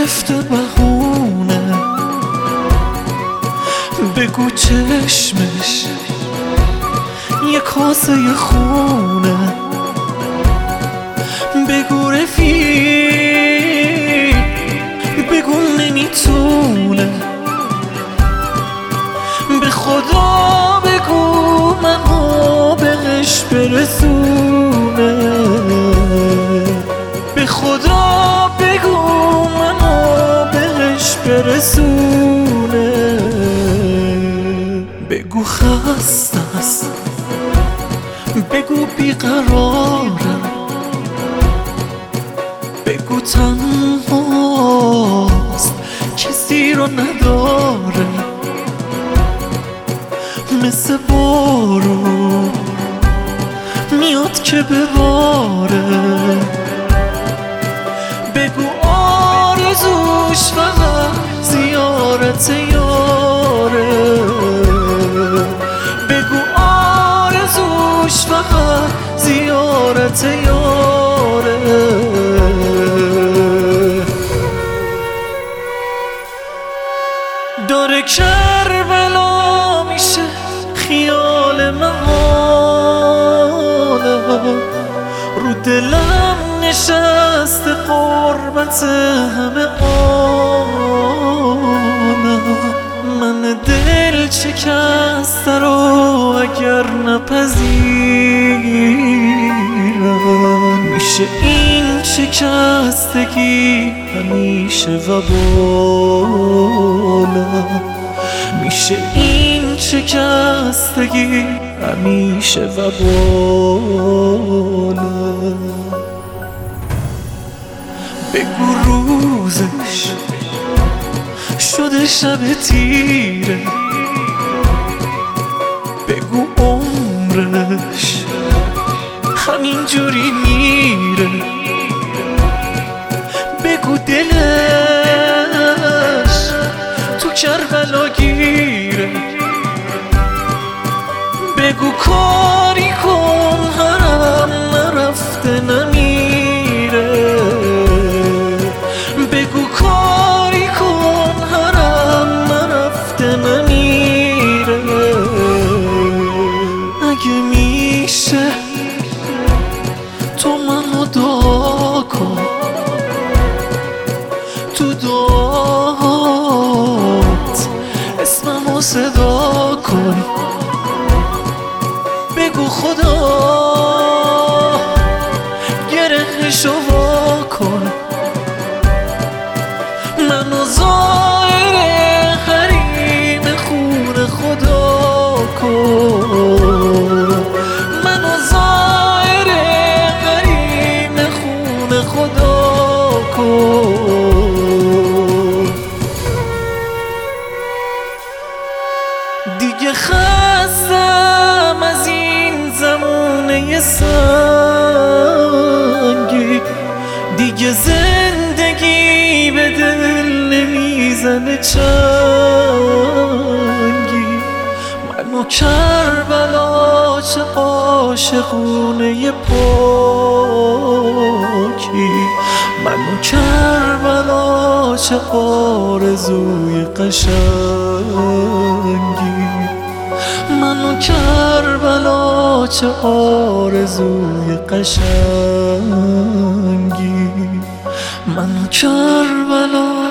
گرفته بهونه، بگو چشمش یه کاسه خونه، بگو رفیق، بگو نمیتونه، به خدا بگو منو بهش برسونه، به خدا بگو منو بهش برسونه، بگو خسته است، بگو بیقرارم، بگو تنهاست کسی رو نداره، مثل بارون میاد که بباره، بگو آرزوش فقط زیارت یاره، بگو آرزوش فقط زیارت یاره. داره کربلا میشه خیال محاله، رو دلم نشسته قربت همه عالم، من دل شکسته رو اگر نپذیرم، میشه این شکستگی همیشه وبالم، میشه این شکستگی همیشه وبالم. بگو روزش شده شب تیره، بگو عمرش همینجوری میره، بگو دلش تو کربلا گیره، بگو کاری کن هرم نرفته نمیره، بگو کاری کن هرم نرفته نمیره، اگه میشه تو منو دعا کن، تو دعات اسممو صدا کن، بگو خدا گرهشو وا کن، منو زائر حریم خون خدا کن، منو زائر حریم خون خدا کن. دیگه خستم از این زمونه سنگی، دیگه زندگی به دل نمیزنه چنگی، منو کربلا چه عاشقونه پاکی، منو کربلا چه آرزوی قشنگی، منو کربلا چه آرزوی قشنگی، منو کربلا